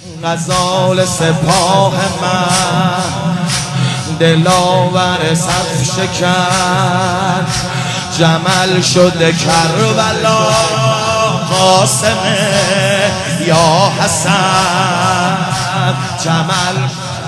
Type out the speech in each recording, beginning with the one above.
غزال سپاه من دلاور صف شکن، جمل شده کربلا قاسمه یا حسن، جمل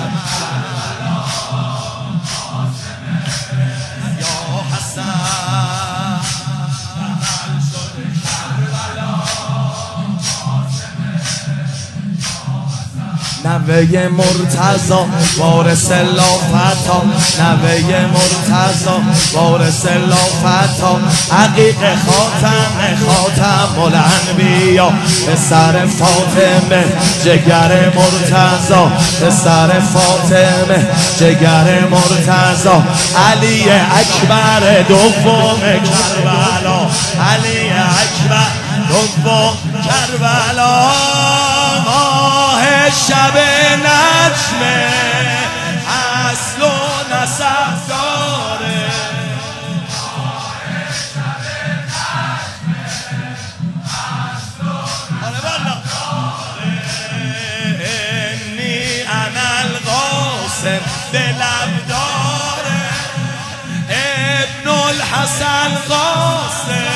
نوه مرتضی وارث لافتا، نوه مرتضی وارث لافتا، عقیق خاتم الانبیا، پسر فاطمه جگر مرتضی، پسر فاطمه جگر مرتضی، علی اکبر دوم کربلا، علی اکبر دوم کربلا، شب نجمه اصل و نسب داره، انی انا القاسم به لب داره، ابن الحسن قاسم،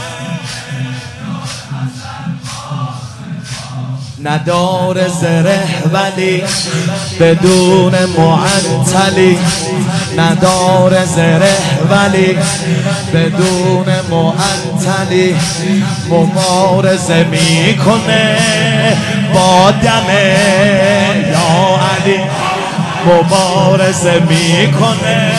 ندار زره ولی بدون معطلی، ندار زره ولی بدون معطلی، مبارزه میکنه با دم یا علی، مبارزه میکنه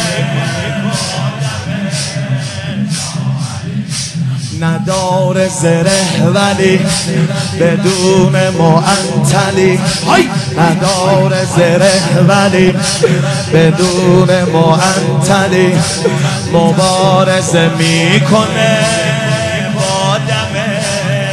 ندار زره ولی بدون معطلی، ندار زره ولی بدون معطلی، مبارزه میکنه با دمه،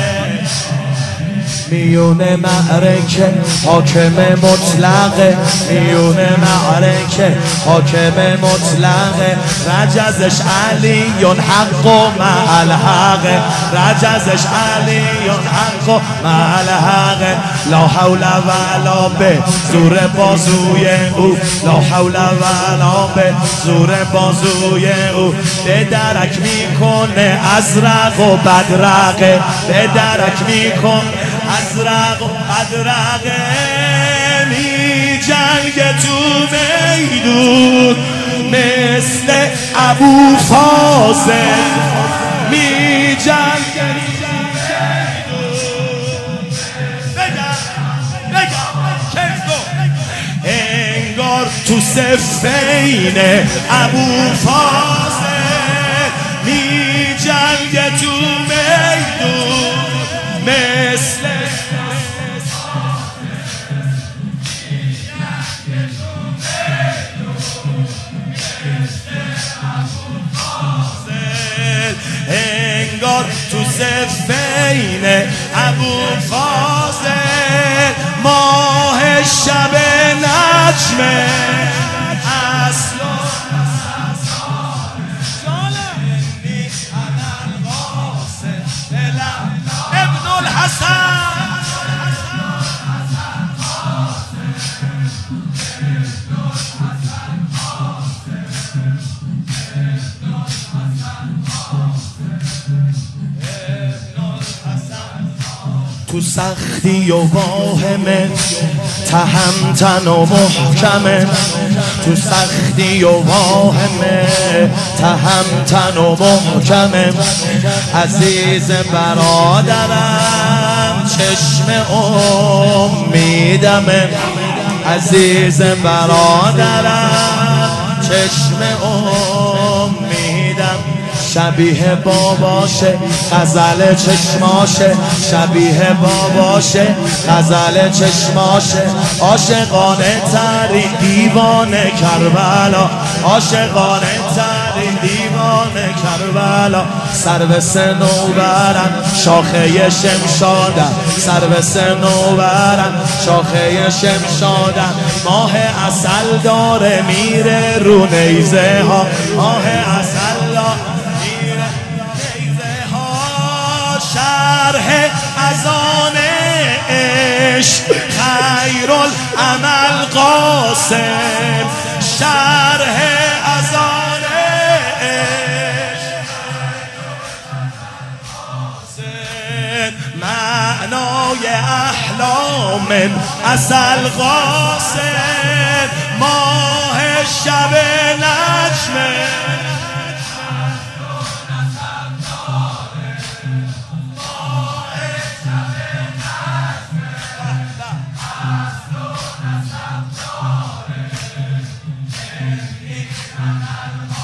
میون معرکه حاکم مطلقه، میون معرکه حاکم مطلقه، رجزش علی حق و مع الحق، رجزش علی حق و مع الحق، لا حول ولا به زور بازوی او، لا حول ولا به زور بازوی او، به درک میکنه ازرق و بدرقه، به درک میکنه ازرق و بدرقه، می جنگ تو میدون مثل ابو فاضل، می جنگ انگار تو صفین ابو فاضل، می جنگ تو میدون مثل انگار تو صفین ابو فاضل، ماه شب نجمه اصل ابن الحسن، تو سختی و واهمه تهمتن و محکمه، تو سختی و واهمه تهمتن و محکمه، عزیز برادرم چشم امیدمه، عزیز برادرم چشم امیدم، شبیه باباشه غزل چشماشه، شبیه باباشه غزل چشماشه، عاشقانه ترین دیوانه کربلا، عاشقانه ترین دیوانه کربلا، سرو صنوبرم شاخه شمشادم، سرو صنوبرم شاخه شمشادم، ماه عسل داره میره رو نیزه ها، ماه عسل داره شرح اذان عشق عمل قاسم شرح اذان معنای احلام اصل قاسم ماه شب نجمه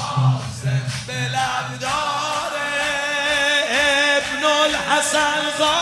حسن